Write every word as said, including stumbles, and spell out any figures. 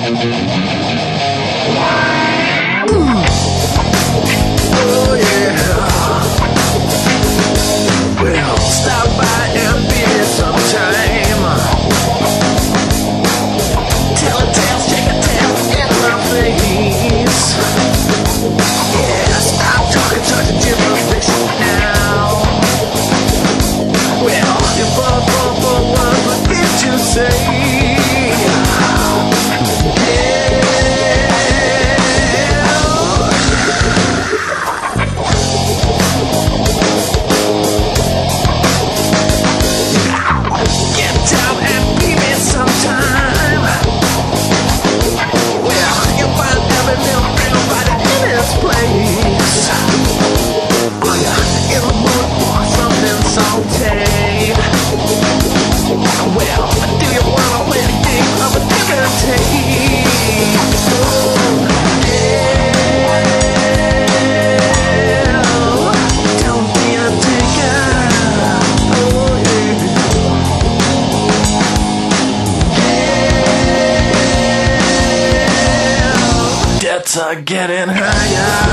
Oh yeah. Well, stop by and beat it sometime. Tell a tale, shake a tail in my face. Yeah, stop talking, touch a different fix now. Well, if I fall for one, what did you say? Debts are getting higher.